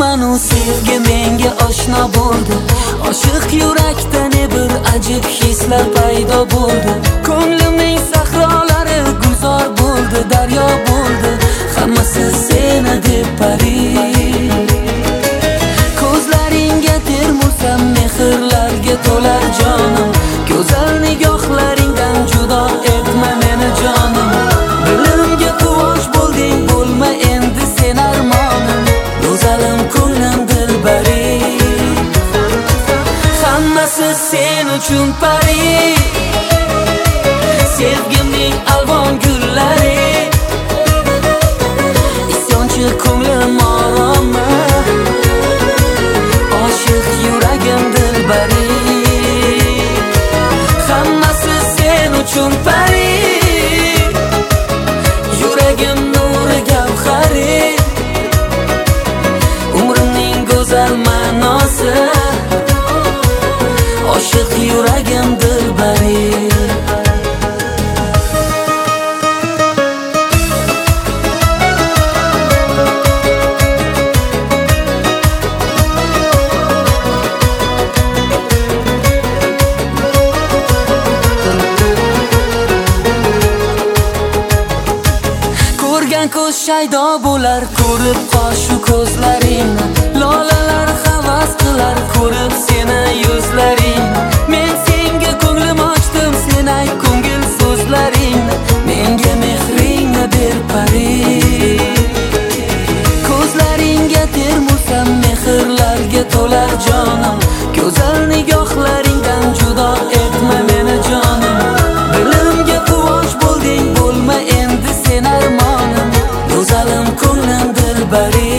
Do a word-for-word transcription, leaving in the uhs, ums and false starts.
qilaman, u sevgi menga oshno bo'ldi. Oshiq yurakda ne bir ajib hislar paydo bo'ldi. Ko'nglimning sahrolari gulzor bo'ldi, daryo bo'ldi, hammasi seni deb pari. Ko'zlaringga termulsam mehrlarga to'lar jonim, go'zal nigohlaringdan judo etma meni jonim. Dilimga quvosh bo'lding, bo'lma endi sen armonim, go'zalim ko'nglim dilbari. Hammasi sen uchun pari, sevgimning alvon gullari. Isyonchi ko'nglim oromi, oshiq yuragim dilbari. Hammasi sen uchun pari, yuragim nuri gavhari. Umrimning go'zal ma'nosi, oshiq yuragim dilbari. Ko'rgan ko'z shaydo bo'lar, ko'rib qoshu ko'zlaringni. Lolalar havas qilar, ko'rib seni yuzlaringni. Men senga ko'nglim ochdim, sen ayt ko'ngil so'zlaringni. Menga mehringni ber pari. Ko'zlaringga termulsam mehrlarga to'lar jonim, go'zal nigohlaringdan judo etma meni jonim. Dilimga quvosh bo'lding, bo'lma endi sen armonim, go'zalim ko'nglim dilbari.